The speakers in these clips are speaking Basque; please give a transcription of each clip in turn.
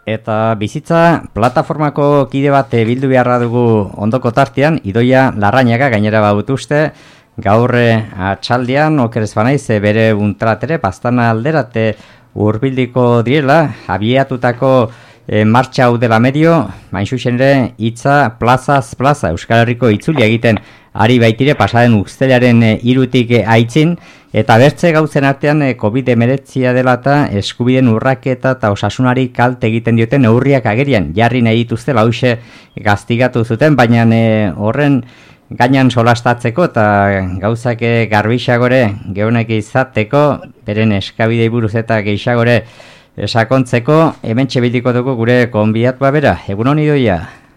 Eta bizitza plataformako kide bat bildu beharra dugu ondoko tartean, Idoia Larrañaga gainera badut uste, gaur atxaldian, okerez banaiz, bere untratere, Pastana alderate hurbildiko direla, abiatutako martxa hau dela medio, mainxuxen ere, hitza plazaz plaza, Euskal Herriko itzuli egiten ari baitire, pasaren ustelaren irutik aitzin, eta bertze gauzen artean COVID-19 dela eta eskubideen urraketa eta osasunari kalte egiten dioten neurriak agerian, jarri nahi dituzte lause gaztigatu zuten, baina horren gainan solastatzeko eta gauzak garbixagore gehonek izateko, beren eskabidei buruz eta geixagore sakontzeko, hemen txebildiko dugu gure konbidatua bera. Egunon Idoia?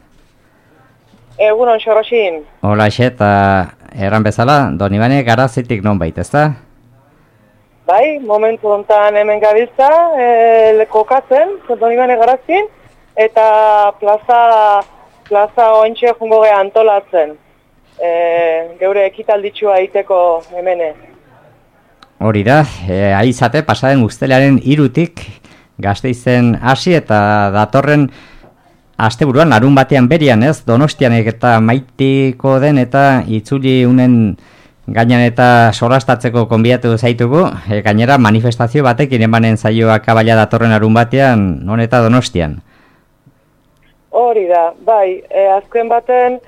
Egunon Xoroxin. Hola eta erran bezala, Donibane Garazitik non bait, ezta? Bai, momentu hontan hemen gabiltza, kokatzen, Donibane Garazin, eta plaza ointxe jungo geha antolatzen. Geure ekitalditxua egiteko hemene. Hori da, aizate pasaren ustelearen irutik Gasteizen hasi eta datorren asteburuan larun batean berian, ez? Donostian eta maitiko den eta itzuli unen gainan eta solastatzeko konbidatu zaitugu, gainera manifestazio batekin emanen zaioa kabala datorren larun batean, non eta Donostian. Hori da, bai, azken baten,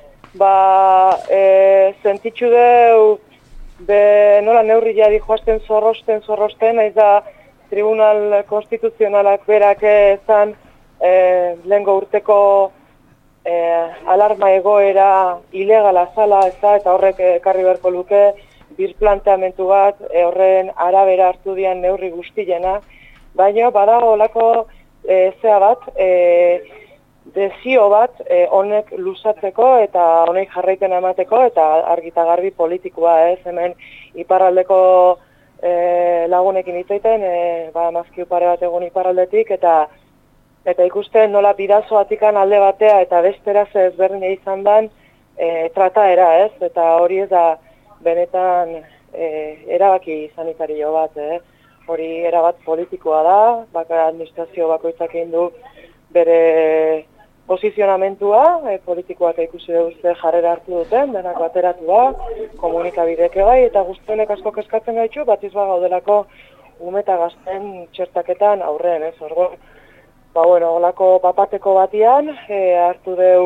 sentitxu deu, nola neurri jadi joazten zorrosten, naiz da Tribunal Konstituzionalak berak ezan lehengo urteko alarma egoera ilegala zala, eta horrek ekarri beharko luke birplanteamentu bat, horren arabera hartu dian neurri guztiena, baina badago olako zea bat, desio bat honek luzatzeko eta honek jarraipena emateko eta argita garbi politikoa, ez, hemen iparraldeko lagunekin hitzaiten, mazkiu pare bat egun iparraldetik, eta ikusten nola bidazoatikan alde batea eta bestera ze ezberdina izan dan trataera, ez, eta hori ez da benetan erabaki sanitario bat, hori erabat politikoa da, administrazio bakoitzak egin du bere posizionamentua, politikoak ikusi duzte jarrera hartu duten, denako ateratua, komunikabidek bai, eta guztionek asko keskatzen gaitu, bat izba gaudelako umeta gazten txertaketan aurren, ez, orduan. Olako papateko batian, hartu deu,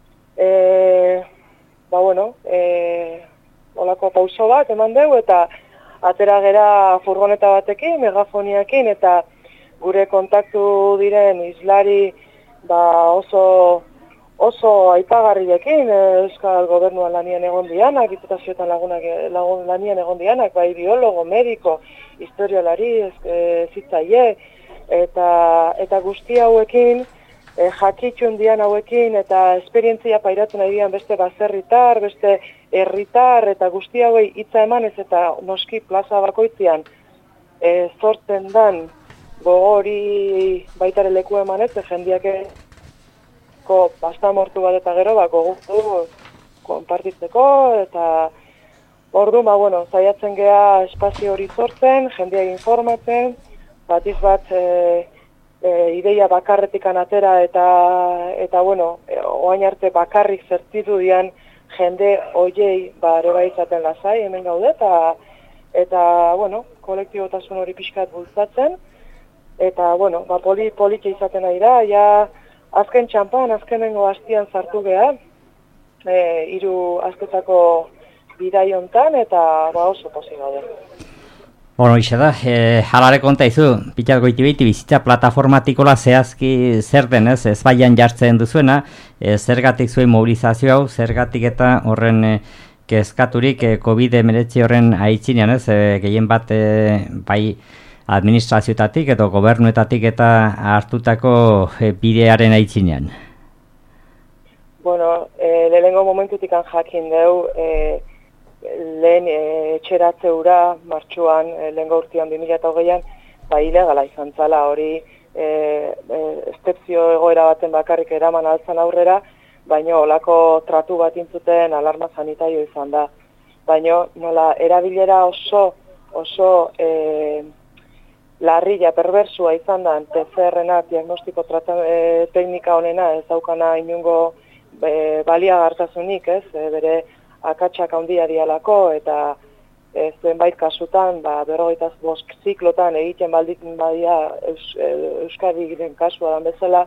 olako pauso bat eman deu, eta atera gera furgoneta batekin, megafoniakin, eta gure kontaktu diren islari oso aipagarriekin, Euskal Gobernuan lanien egon dianak, diputazioetan lanien egon dianak, bai biologo, mediko, historiolari, zitzaile, eta guzti hauekin, jakitxun dian hauekin, eta esperientzia pairatu nahi dian beste baserritar, beste herritar, eta guzti hauei hitza emanez eta noski plaza bakoitzian sortzen dan gogori baitare leku emanez, jendiak bastamortu bat eta gero gogutu konpartitzeko, eta ordu, zaiatzen gea espazio hori sortzen, jendiak informatzen, batiz bat ideia bakarretikan atera eta oain arte bakarrik zertitu dian jende oiei ere bai izaten lasai hemen gaude eta kolektibotasun hori pixkat bultzatzen eta politxe izaten ari da, ja azken txampan, azkenengo hastian sartu geha, 3 astetako bidai hontan eta oso pozik gaude. Ixe da, halare konta izu, pitzat goiti behiti bizitza plataformatikola zehazki zer den, ez baian jartzen duzuena, zergatik zuen mobilizazio hau, zergatik eta horren kezkaturik COVID-19 horren aitzinean, gehien bat bai administrazioetatik edo gobernuetatik eta hartutako bidearen aitzinean. Lehenengo momentutik jakin deu, lehen etxeratzeura martxuan, lehengo urtean 2008an, ilegala izan zala hori estepzio egoera baten bakarrik eraman altzan aurrera, baina olako tratu bat intzuten alarma sanitario izan da. Baina nola erabilera oso larria perbersua izan da PCR-ena diagnostiko teknika honena ez daukana inungo baliagartasunik, ez, bere akatsak handia dialako eta zenbait kasutan, 45 ziklotan egiten balditzen badia Euskadiren kasua dan bezala,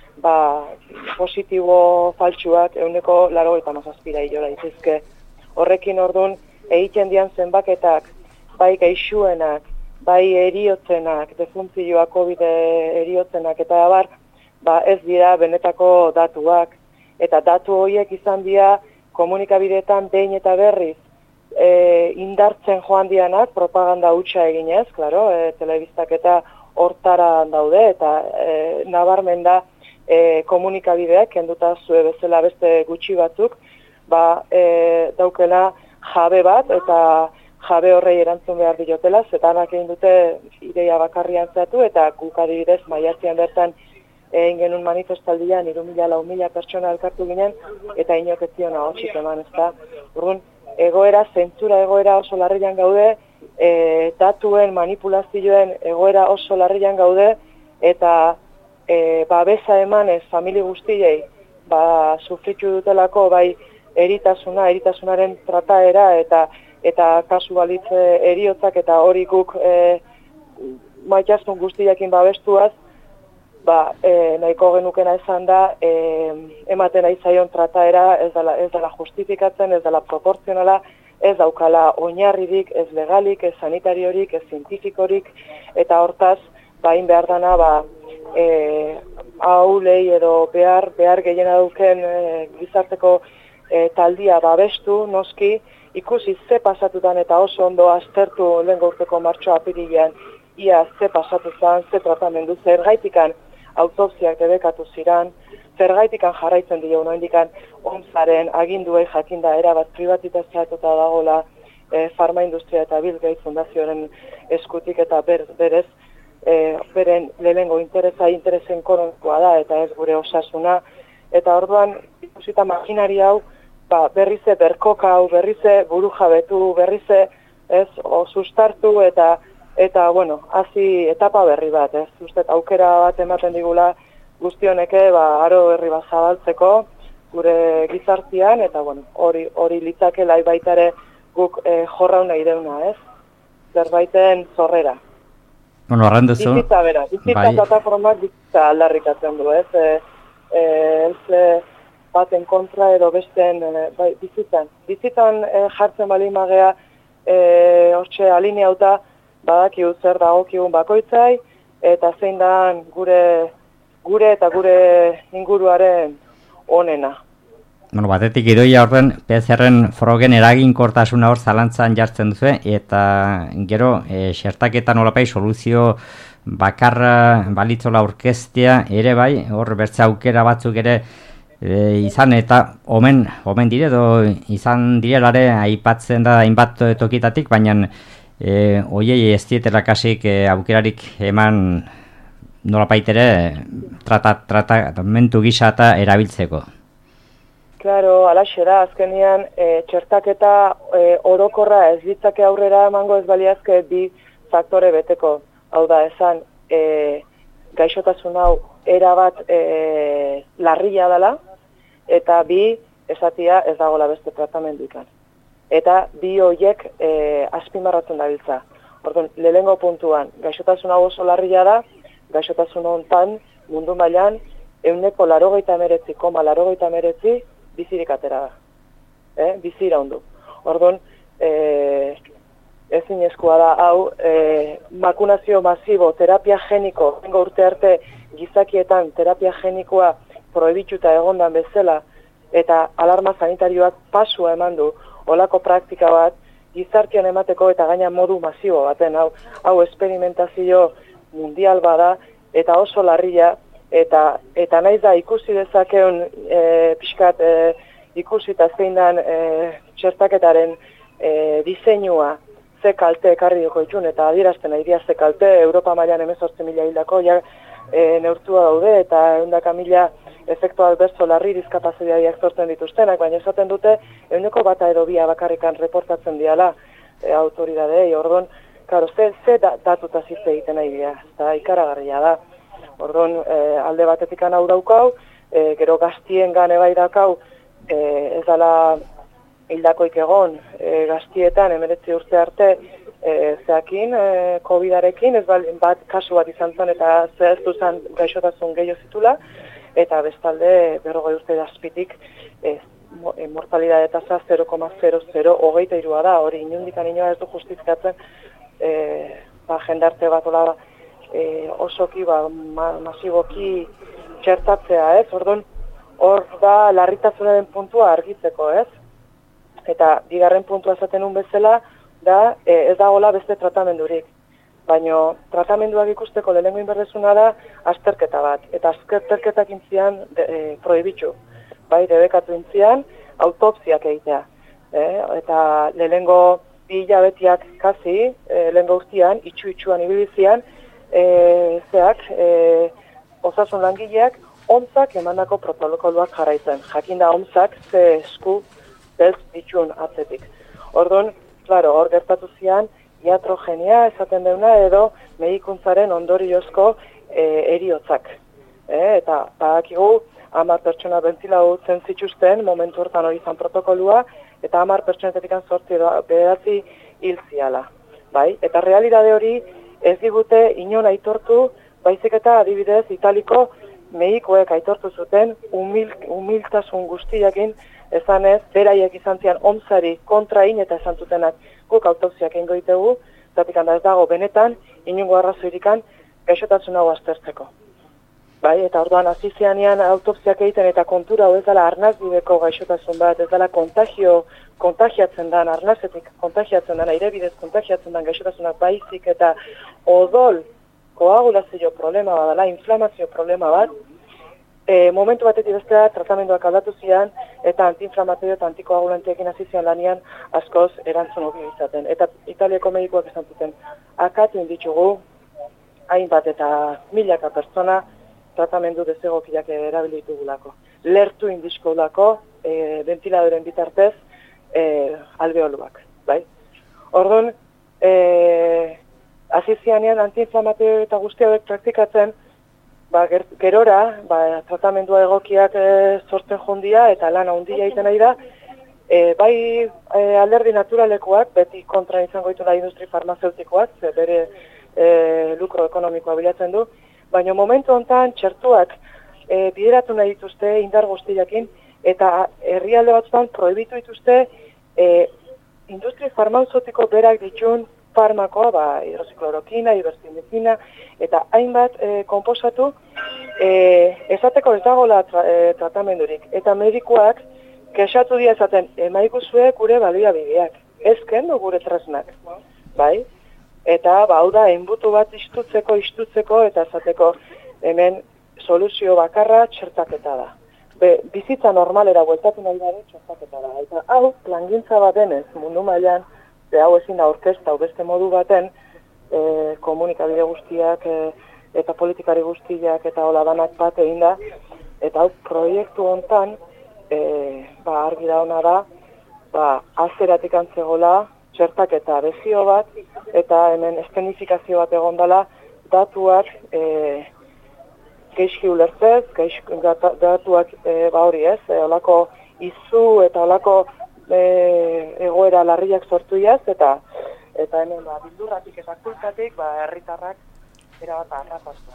positibo faltsuak 97% iola izizke. Horrekin ordun egiten dian zenbaketak, bai gaixuenak, bai eriotzenak, defuntzioak, COVID eriotzenak eta abar, ez dira benetako datuak. Eta datu horiek izan dira komunikabideetan behin eta berriz indartzen joan dianak, propaganda hutsa eginez, klaro, telebistak eta hortara daude, eta nabarmen da komunikabideak, kenduta zue bezala beste gutxi batzuk, daukela jabe bat, eta jabe horrei erantzun behar diotela, zetanak egin dute ideia bakarrian zatu, eta guk adibidez maiatzean bertan egin genuen manifestaldian 3.000-4.000 pertsona elkartu ginen, eta inok ez zion ahotsik eman, ez da. Urrun, zentzura egoera oso larrian gaude, datuen manipulazioen egoera oso larrian gaude, eta babesa emanez famili guztiei, sufritu dutelako bai eritasunaren trataera, eta kasu balitze eriotzak eta hori guk maitasun guztiakin babestuaz, nahiko genukena esan da, ematen ari zaion trataera ez dela justifikatzen, ez dela proporzionala, ez daukala oinarririk, ez legalik, ez sanitariorik, ez zientifikorik, eta hortaz, hain behar dana, haulei edo behar gehiena duken gizarteko taldia babestu, noski, ikusi ze pasatutan eta oso ondo aztertu lehen gaurteko martxoa apirilean, ia ze pasatu zen, ze tratamendu, zergaitikan autopsiak debekatu ziran, zergaitikan jarraitzen dio oraindikan OMS-aren aginduei jakinda erabat pribatizatuta dagoela farmaindustria eta Bill Gates Fundazioaren eskutik eta berez beren lehenengo interesen ekonomikoa da eta ez gure osasuna, eta orduan ikusita makinari hau berrize berkoka hau, berrize buru jabetu, berrize sustartu eta bueno, hasi etapa berri bat, ez? Ustet aukera bat ematen digula guztioneke aro berri bat zabaltzeko gure gizartean, eta bueno, hori litzakela baita ere guk jorraun nahi deuna, ez? Zerbaiten zorrera. Bueno, arranduzu. Bizitza plataformak bizitza aldarrikatzen du, ez? Ez baten kontra edo besten bizitzan jartzen bali magea hortxe alineauta badakigu zer dagokigun bakoitzai eta zein da gure eta gure inguruaren onena. Bueno, batetik Idoia orden PCR-en frogen eraginkortasuna hor zalantzan jartzen duzu eta gero xertaketan nolapai soluzio bakarra balitzola aurkeztea ere bai, hor bertze aukera batzuk ere izan eta omen dire edo izan direlare aipatzen da hainbat tokitatik, baina oiei ez dietela kasik aukerarik eman nolapait ere tratamentu gisa eta erabiltzeko. Claro, alaxe da, azkenean txertaketa orokorra ez ditzake aurrera emango ez baliazke bi faktore beteko. Hau da, esan gaixotasun hau erabat larria dela, eta bi esatia ez dagoela beste tratamenduikan. Eta bi horiek azpimarratzen dabiltza. Orduan, lehenengo puntuan, gaixotasun hau oso larria da, gaixotasun hontan mundu mailan 89,89 bizirik atera da. Bizi iraundu. Orduan, ezinezkoa da hau makunazio masibo, terapia geniko, lengo urte arte gizakietan terapia genikoa prohibituta egondan bezala eta alarma sanitarioak pasua eman du olako praktika bat gizartean emateko eta gaina modu masibo baten hau esperimentazio mundial bada eta oso larria eta naiz da ikusi dezakeun pixkat ikusita zein dan txertaketaren diseinua ze kalte ekarri duko itxun eta adierazten ari ze kalte Europa mailan 18.000 hildako neurtua daude eta 100.000 efektu adverso larri diskapazitateak sortzen dituztenak, baina esaten dute 1 edo 2 bakarrikan reportatzen diala autoridadei. Orduan, Karo, ze datutaz hitz egiten nahi dira, eta ikaragarria da. Orduan, alde batetik hau daukau, gero gaztien gane bai daukau, ez dala hildakoik egon, gaztietan, 19 urte arte, zeakin, COVID-arekin, ez bat kasu bat izan zen, eta zehaztu zen gaixotasun gehiago zitula, eta bestalde, 40 urte azpitik, mortalidade tasa 0,0023 da, hori inundikan inoa ez du justizkatzen, jendarte bat ola osoki, masiboki txertatzea, ez? Orduan, hor da larritasunaren puntua argitzeko, ez? Eta bigarren puntua esaten un bezala, da ez dagoela beste tratamendurik. Baina tratamenduak ikusteko lehenengo inberdezuna da azterketa bat. Eta azterketak intzian prohibitxu. Bai, debekatu intzian autopsiak egitea. Eta lehenengo 2 hilabetiak kasi, lehenengo urtean, itxu-itxuan ibilizian, osasun langileak ontzak emandako protokoloak jarraitzen. Jakinda ontzak ze esku beltz ditxun atzetik. Orduan, claro, hor gertatu zian, iatrogenia esaten deuna edo medikuntzaren ondoriozko eriotzak. Eta badakigu 10 pertsona bentilatzen zituzten, momentu hortan hori izan protokolua, eta 10 pertsonetetik 8 hil ziala. Bai? Eta realidade hori ez digute inon aitortu, baizik eta adibidez Italiko medikoek aitortu zuten humiltasun guztiakin esan ez, beraiek izan zian omzari kontrain eta esan zutenak guk autopsiak egingo ditugu, zatik handa ez dago benetan, inungo arrazoirikan gaixotasun hau aztertzeko. Bai, eta orduan hasi zianean autopsiak egiten eta kontura hau ez dela arnazbideko gaixotasun bat, ez dela kontagiatzen den, arnazetik kontagiatzen den, aire bidez kontagiatzen den gaixotasunak baizik eta odol koagulazio problema bat dela, inflamazio problema bat, momentu batetik bestea tratamenduak aldatu zian eta antiinflamatorio eta antikoagulantiekin hasi zian lanian askoz erantzun hobi izaten. Eta Italiako medikoak esan zuten, akatu ditugu hainbat eta milaka pertsona tratamendu desegokiak erabilitugulako. Lertu indizkoulako ventiladoren bitartez alveoluak, bai? Orduan, hasi zianean antiinflamatorio eta guzti hauek praktikatzen, gerora, tratamendua egokiak sortzen jondia eta lan handia egiten nahi da, bai alderdi naturalekoak, beti kontra izango ditu da industri farmazeutikoak, bere lukro ekonomikoa bilatzen du, baina momentu honetan txertuak bideratu nahi dituzte indar guztiakin, eta herrialde batzutan prohibitu dituzte industri farmazeutiko berak ditun farmakoa, hidroxiklorokina, ivermectina, eta hainbat konposatu esateko ez dagoela tratamendurik. Eta medikuak kexatu dira esaten, emaiguzue gure baliabideak, ez kendu gure tresnak, bai? Eta hau da, enbutu bat istutzeko eta esateko hemen soluzio bakarra txertaketa da. Bizitza normalera bueltatu nahi da txertaketa da. Eta hau, plangintza bat denez, mundu mailan, hau ezin da orkesta, beste modu baten, komunikabide guztiak eta politikari guztiak eta hola danak bat egin da, eta hau proiektu hontan, argi da hona da, azeratik antzegola, txertak eta bezio bat, eta hemen eskenifikazio bat egon dela, datuak geizki ulertzez, datuak hori ez, holako izu eta holako egoera larriak sortu iaz, eta hemen bildurratik eta kultatik herritarrak erabat arrapaztu.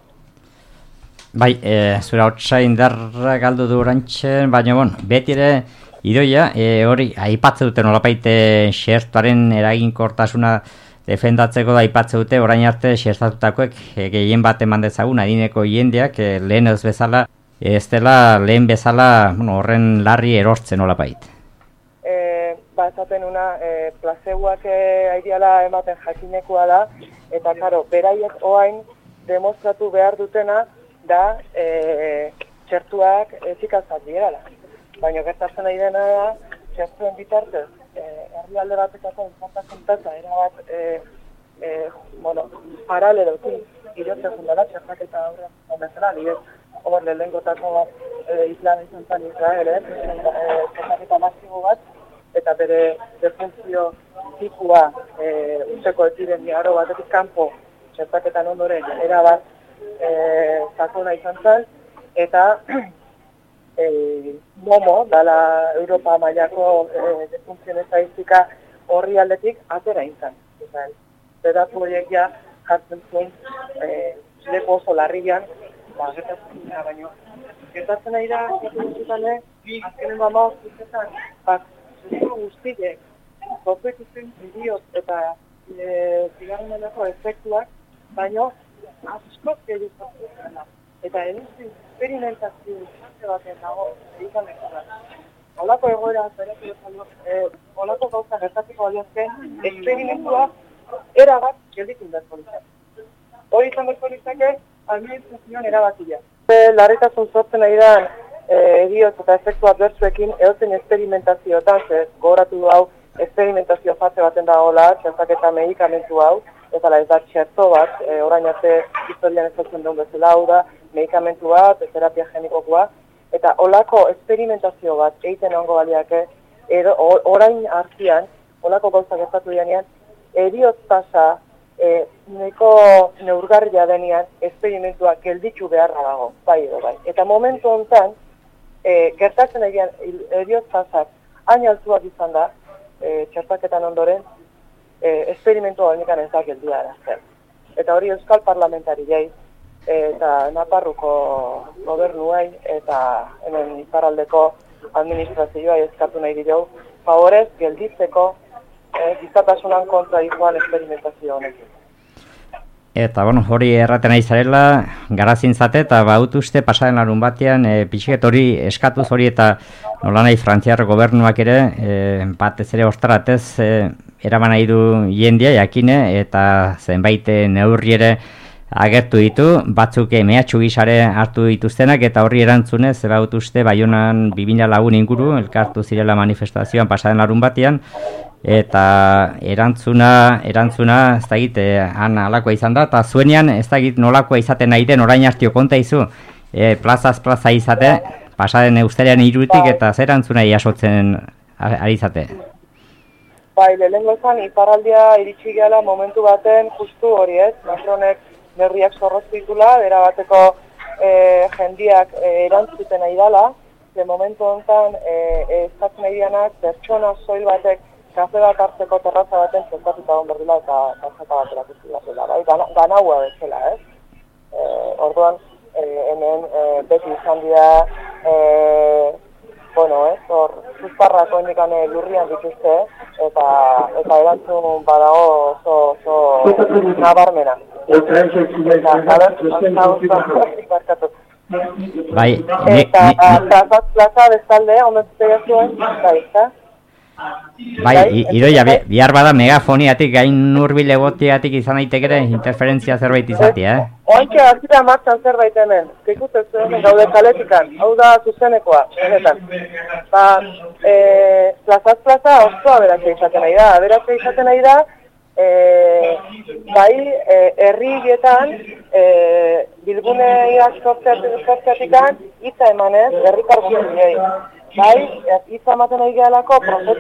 Bai, zura hotza indarra galdu du orantxen, baina beti ere idoia, hori aipatze dute nolapaite xertuaren eraginkortasuna defendatzeko da aipatze dute, orain arte xertatutakoek gehien bat eman dezagun adineko jendeak lehen ez bezala, ez dela lehen bezala horren larri erortzen nolapait. Esaten una, plazeuak aidiala ematen jakinekoa da, eta karo, beraiek oain demostratu behar dutena da txertuak efikazak direla. Baina gertatzen nahi dena da, txertuen bitartez, herrialde batekako informatzen tasa, erabat, paralelokin irotzen fundala, txertak eta aurrean bezala, nire hor lehengotako isla izan zen Israel, txertak eta masibo bat, eta bere defuntzio tipua usteko epidemia aro batetik kanpo txertaketan ondoren erabat sakona izan zen, eta MOMO, dala Europa mailako defuntzien estadistika horri aldetik atera izan. Zeratu horiek ja jartzen zuen lepo oso larrian, gertatzen dira baino. Gertatzen nahi da, azkenen bamaoz guztetan, zuzuru guztiek, zozuek izan bideoz eta zigarrenenako efektuak, baino asko gehiagotzen da. Eta eduzin, experimentazio baten dago, egiten da. Olako egoera, olako gauza gertatiko baliozke, experimentua erabat geldikun behar polizak. Hori izan behar polizake, administrazioan erabakia. Larritasun sortzen nahi da, edioz eta efektu adbertsuekin edozen experimentazioetan, gogoratu du hau, experimentazio fase baten dagoela, txertaketa medikamentu hau, eta ez da txerto bat, orain arte historian ezatzen duen bezala hau da, medikamentu bat, terapia genikokoa, eta olako experimentazio bat egiten ongo baliake, orain artean, olako gauza gertatu denean, edioz tasa, neko neurgarria denean, esperimentua gelditzu beharra dago, bai edo bai. Eta momentu honetan, gertatzen egian edioz tasak, hain altuak izan da, txertaketan ondoren, esperimentua hornikan ez da geldia erazten. Eta hori Euskal Parlamentari jai, eta Naparruko gobernuei, eta hemen iparraldeko administrazioa eskatu nahi dira, favorez gelditzeko gizatasunan kontra dijoan experimentazio honekin. Eta, hori erraten nahi zarela, garazin zate, eta baut uste pasaren larun batean, pixket hori eskatuz hori eta nola nahi Frantziar gobernuak ere, batez ere ostaratez, eraman nahi du jendia, jakine, eta zenbait neurri ere agertu ditu, batzuk mehatxu gisare hartu dituztenak, eta horri erantzunez, baut uste, Baionan 2000 lagun inguru, elkartu zirela manifestazioan pasaren larun batean, eta erantzuna ez da egit, han alakoa izan da, eta zuenean ez da egit nolakoa izaten nahi den orain hartio konta izu, plazaz plaza izate, pasaren eusterean irutik, eta zer erantzuna jasotzen ari izate? Bai, lehenengo ezan, iparraldia iritsi gehala momentu baten justu hori ez, Macronek berriak zorroztitula, bera bateko jendiak erantzuten nahi dela, de momentu honetan eskatzen nahi dianak, pertsona soil batek kafe bat hartzeko terraza baten zentatuta egon berdila eta zaka bat erakuzila zela, bai? Ganaua bezala, ez? Orduan, hemen beti izan dira, hor, zuzparrako hendikan lurrian dituzte, eta erantzun badago oso nabarmena. Bai, plaza bestalde, omentzea zuen, bai, bai, Idoia, bihar bada megafoniatik, gain hurbil egotiatik izan daitekere interferentzia zerbait izatea, Oantxe, azira martxan zerbait hemen, ikusten zuen gaude kaletikan, hau da zuzenekoa, benetan. Plazaz plaza osoa aberatze izaten nahi da, bai, herrietan, bilguneiak sortzeatikan, hitza emanez, herritarguen gehi. Bai, hitza ematen nahi gehalako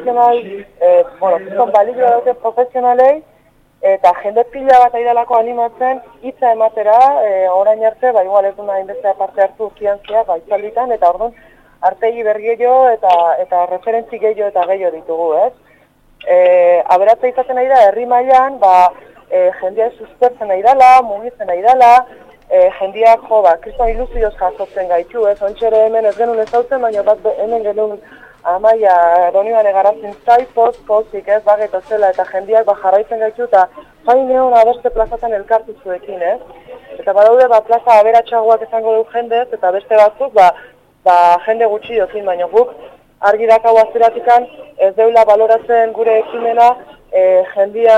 profesionalei, eta jende pila bat aidalako animatzen hitza ematera, orain arte, igual ez duna inbestea parte hartu ziantzia, itzalditan, eta orduan artegi bergeio eta referentzi gehiago eta gehiago ditugu, ez? Aberatza izaten nahi da, herri mailan, jendea suspertzen nahi dela, mugitzen nahi dela, jendeak kriston ilusioz jasotzen gaitu, ez? Ontxere hemen ez genuen ezautzen, baina bat hemen genuen Amaia, Donibane garatzen pozik ez, bageto zela, eta jendeak jarraitzen gaitu, eta faineon abeste plazatan elkartu zuekin, ez? Eta badaude, plaza aberatxagoak izango du jendez, eta beste batzuk, jende gutxi dozin, baina guk, argi dakau azteratikan, ez deula baloratzen gure ekimena, jendia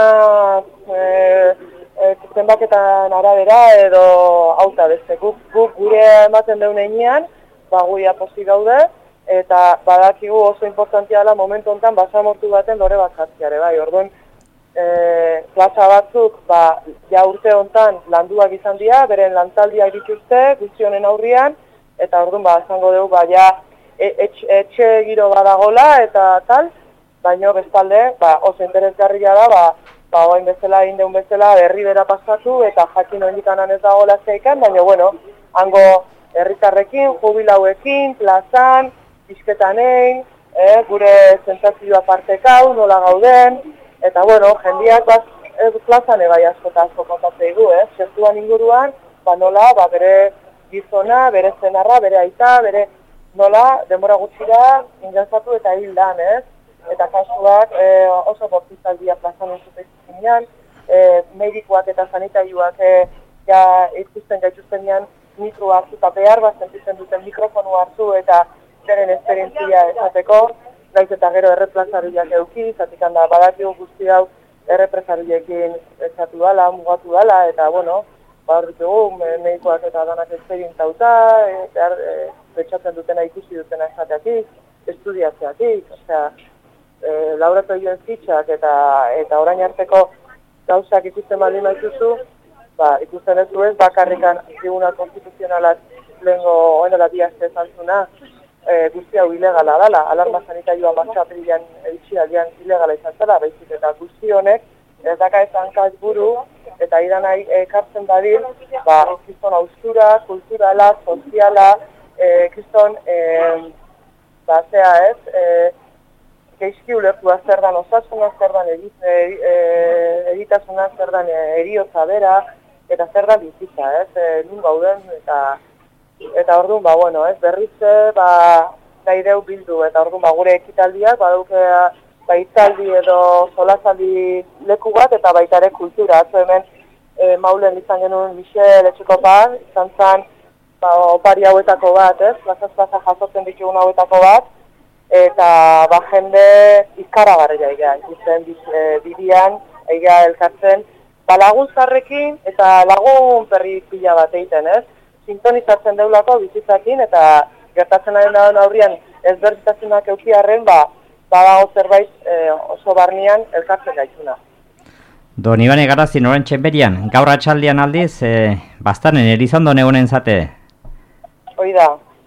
zenbaketan arabera edo auta beste. Guk gure ematen deun einean, guia pozik gaude, eta badakigu oso importantia dela momentu honetan basamortu baten lore bat jartziare, bai, orduan plaza batzuk, ja urte honetan landuak izan dira, beren lantaldiak dituzte, guztionen aurrian, eta orduan, esango dugu, ja etxe giro badagola, eta tal, baino bestalde, oso interesgarria da, oain bezala, indeun bezala, herri bera pasatu, eta jakin ondikanan ez dagoela zeikan, baina, bueno, hango herritarrekin, jubilauekin, plazan, bizketanein, gure sentsazioa partekau, nola gauden, eta, bueno, jendiak plazan ebai asko kontatzei du, zertuan inguruan, nola, bere gizona, bere zenarra, bere aita, bere nola, denbora gutxira, ingresatu eta hildan, eta kasuak oso bortizaldia plazan entzutezinean, medikoak eta sanitariuak ikusten gaituztenean mikro hartu eta behar bat sentitzen duten mikrofonu hartu eta beren esperientzia esateko, gaiz eta gero erreplazariak euki, zatik handa badakigu guzti hau errepresariekin esatu dala, mugatu dala, eta bueno, hor ditugu, medikoak eta danak esperientzauta, betxatzen dutena ikusi dutena esateatik, estudiatzeatik, osea, laboratorioen fitxak eta orain arteko gauzak ikusten baldin maituzu, ikusten ez du ez, bakarrikan tribunal konstituzionalak lehengo oendola diazte zantzuna, guzti hau ilegala dela, alarma sanitarioa martxaprilean itxialdian ilegala izan zela, baizik eta guzti honek, ez daka ez hankaz buru, eta idan nahi ekartzen badil, kriston haustura, kulturala, soziala, kriston, zea ez, geizki ulertua zer dan osasuna, zer dan egitasuna, zer dan eriotza bera, eta zer dan bizitza, nun gauden, eta orduan, bueno, berritze, nahi deu bildu, eta orduan, gure ekitaldiak, baduke, hitzaldi edo solazaldi leku bat, eta baita ere kultura, atzo hemen, maulen izan genuen Michel Etxekopa, izan zan, opari hauetako bat, plazaz-plaza jasotzen ditugun hauetako bat, eta jende ikaragarria egia, ikusten bidian, egia elkartzen, lagun zarrekin eta lagun perri pila bat egiten, sintonizatzen deulako bizitzakin, eta gertatzen ari aurrian ezberdintasunak eukiarren, badago zerbait oso barnean elkartzen gaituna. Don Ibane Garazin oren txenberian, gaur atxaldian aldiz, bastanen Elizondo egonen zate? Hori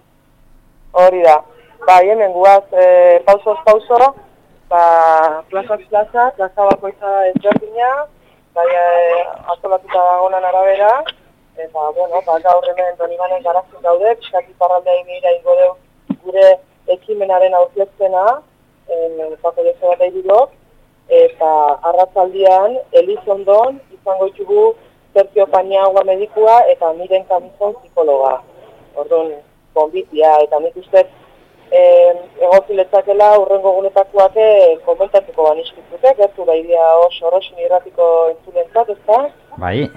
da. Hemen guaz, pausoz pauso, plazaz plaza, plaza bakoitza ezberdina, antolatuta dagonan arabera, eta, bueno, gaur hemen Don Ibane Garazin daude, pixak iparraldea imira ingo deu gure ekimenaren aurkezpena, pako jose bat egirok, eta arratzaldian Elizondon izango ditugu Sergio Paniagua medikua eta Miren Kamizon psikologa. Orduan, konbitia, eta nik ustez egokiletzakela urrengo gunetakoak komentatuko banizkitzute, gertu baidea Orosin irratiko entzulentzat, ezta? Bai.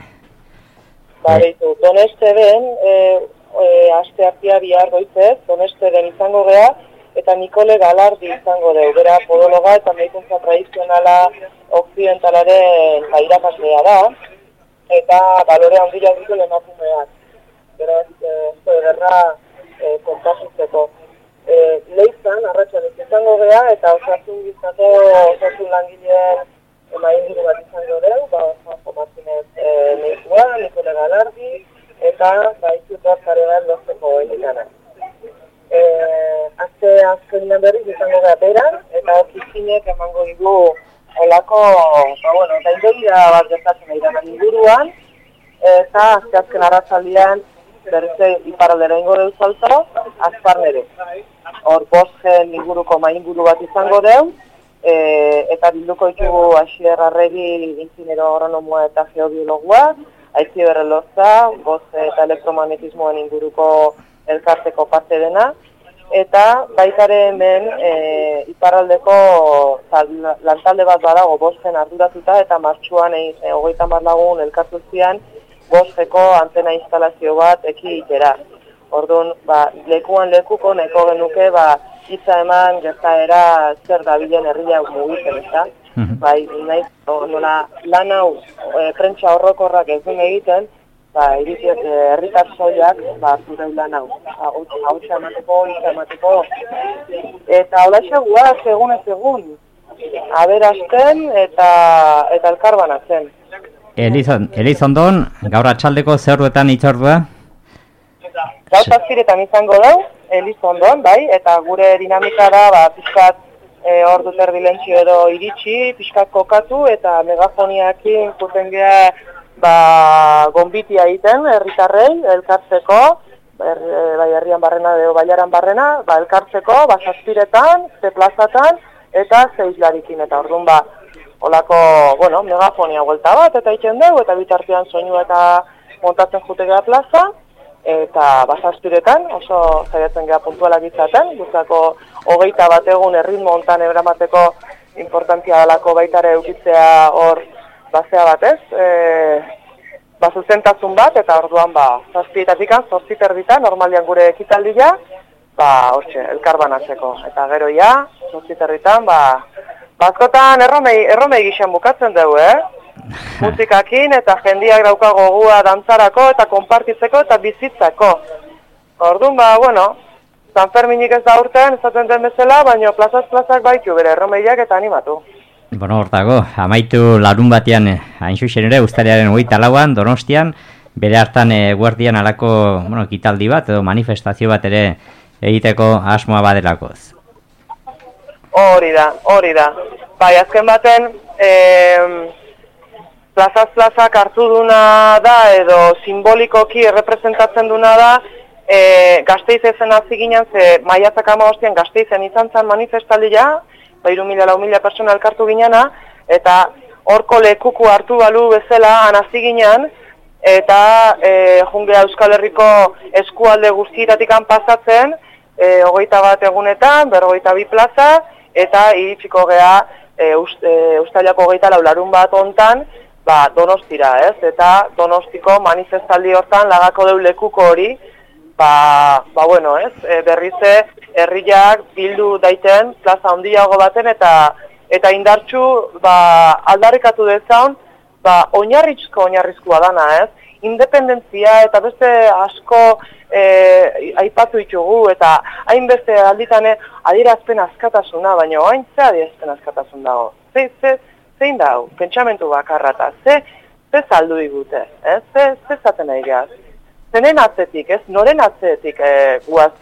Beitu, Donesteren, asteartia bihar goizez, Donesteren izango gea, eta Nikole Galardi izango deu, bera podologa eta medikuntza tradizionala okzidentalaren irakaslea da, eta balore handia ditu lehenakumeak. Beraz, ederra kontasutzeko. Leizan, arratxan izango gea, eta osasun gizako osasun langileen mainguru bat izango deu, Juanjo Martínez medikua, Nikole Galardi, eta izut hartzaren lozteko elikana. Azkenean berriz izango gara beran, eta okizinek emango digu olako, eta indoida bat gertatzen airan inguruan, eta azken arratzaldian berriz iparaldera ingo deu salto, azparnere. Hor, bosgen inguruko mainguru bat izango deu, eta bilduko ditugu Asier Arregi inzinero agronomoa eta geobiologua, Aitzi Berreloza, eta elektromagnetismoan inguruko elkarteko parte dena, eta baitare hemen iparraldeko lantalde bat badago bosgen arduratuta, eta martxuan 30 lagun elkartu zian bosgeko antena instalazio bat ekiditera. Orduan, lekuan lekuko nahiko genuke hitza eman gertaera zer dabilen herria mugitzen, ezta? Nahi, nola lan hau prentsa horrokorrak ez duen egiten, herritar soilak zure lan hau. Hautsa emateko, hitza emateko. Eta holaxe guaz, egun ez egun. Aberazten eta elkar banatzen. Elizondon, gaur atxaldeko zerruetan itzordua? Gaur zazpiretan izango dau, Elizondon, eta gure dinamika da, pizkat hor dut erdilentzio edo iritsi, pixkat kokatu eta megafoniakin juten geha gonbitia egiten herritarrei elkartzeko, bai herrian barrena edo baiaran barrena, elkartzeko, zazpiretan, ze plazatan eta ze islarikin eta orduan olako, megafonia huelta bat eta egiten dugu eta bitartean soinu eta montatzen jute geha plaza. Eta zazpiretan, oso zaiatzen geha puntualak izaten, guztako 21 egun erritmo hontan eramateko importantia dalako baitare eukitzea hor bazea batez, zuzentasun bat, eta orduan zazpietatikan, 8:30 normalian gure ekitaldia, hortxe, elkarbanatzeko. Eta gero 8:30, askotan erromei gixen bukatzen dugu, musikakin eta jendiak dauka gogua dantzarako eta konpartitzeko eta bizitzako. Orduan, San Ferminik ez da urtean, ezaten den bezala, baina plazak baitu bere erromeiak eta animatu. Hortago, amaitu larun batean, hain zuzen ere, uztailaren 24an, Donostian, bere hartan guardian alako ekitaldi bat edo manifestazio bat ere egiteko asmoa badelakoz. Hori da. Bai, azken baten, plazak hartu duna da edo simbolikoki errepresentatzen duna da Gasteiz ezen hasi ginen, ze maiatzak 15an Gasteizen izan zen manifestaldia, 3.000-4.000 persona elkartu ginena, eta horko lekuku hartu balu bezala hasi ginen, eta jungea Euskal Herriko eskualde guztietatikan pasatzen, 21 egunetan, 52 plaza, eta iritsiko geha Uztailako 24 larun bat hontan, Donostira, ez? Eta Donostiko manifestaldi hortan lagako deu lekuko hori, berrize herriak bildu daiten plaza handiago baten eta indartsu aldarrikatu dezaun, oinarrizkoa dana, ez? Independentzia eta beste asko aipatu ditugu eta hainbeste alditane adierazpen askatasuna, baina hain ze adierazpen askatasun dago. Zein dago, pentsamentu bakarra eta ze saldu digute, ze zaten nahi gehaz. Zenen atzetik, noren atzetik guaz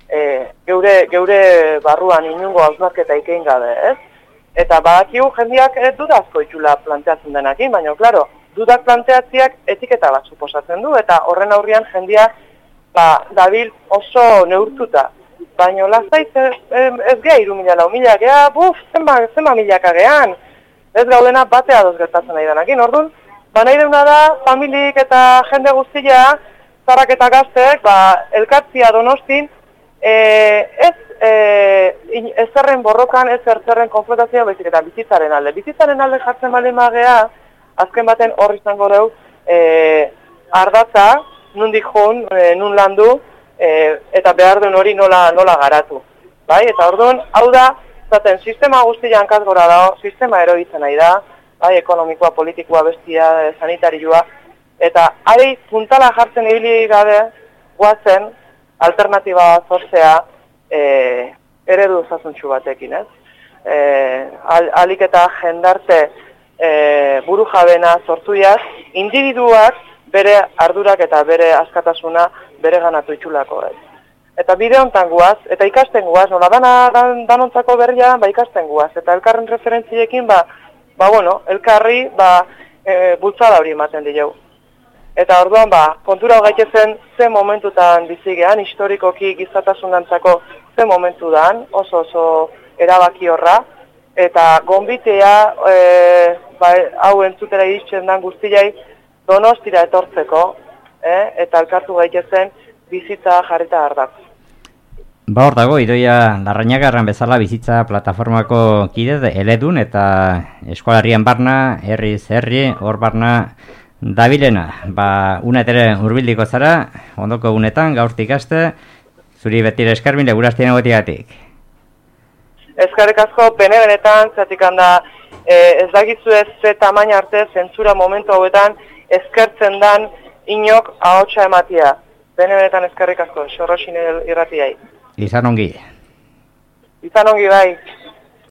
geure barruan inungo hausnarketa ikein gabe, ez? Eta badakigu jendiak dudazko itxula planteatzen denakin, baina, klaro, dudak planteatziak etiketa bat suposatzen du, eta horren aurrian jendia dabil oso neurtuta. Baina, lasaiz ez geha 3.000-4.000 geha, zenba milaka gehan. Ez gaudena batea doz gertatzen nahi denakin, orduan, nahi deuna da, familik eta jende guztia, zarrak eta gazteek, elkartzia Donostin, ezerren borrokan, ezerren konfrontazioa baizik eta bizitzaren alde. Bizitzaren alde jartzen bali magea, azken baten horri izango dugu, ardatza, nundik joan, nun landu, eta behar duen hori nola garatu. Bai? Eta orduan, hau da, zaten, sistema guztian kasgora dago, sistema eroitzen nahi da, bai, ekonomikoa, politikoa, bestia, sanitarioa, eta ari puntala jartzen ibili gabe guazen alternatiba sortzea eredu osasuntsu batekin, ez? Alik eta jendarte buru jabena sortuiaz, individuak bere ardurak eta bere askatasuna bere ganatu itxulako, ez? Eta bide hontan guaz, eta ikasten guaz, nola danontzako berria, ikasten guaz, eta elkarren referentziekin, elkarri, bultzada hori ematen diogu. Eta orduan, kontura gaitezen ze momentutan bizigean, historikoki gizatasunantzako ze momentudan, oso erabaki horra, eta gonbitea, hau entzutera iristen dan guztiai, Donostira etortzeko, eta elkartu gaitezen bizitza jarrita hartak. Hor dago, Idoia Larrañaga bezala bizitza plataformako kide eledun eta eskualarrian barna, herriz herri, hor barna dabilena. Unet ere hurbildiko zara, ondoko unetan, gaurtik aste, zuri betire eskarmile gurastien egotigatik. Eskarrik asko, benetan, zatik handa, ez dakizu ez ze tamaina arte, zentzura momentu hauetan, eskertzen dan inok ahotsa ematia. Benetan eskarrik asko, xorrosin irratiai. Izan ongi. Izan ongi bai.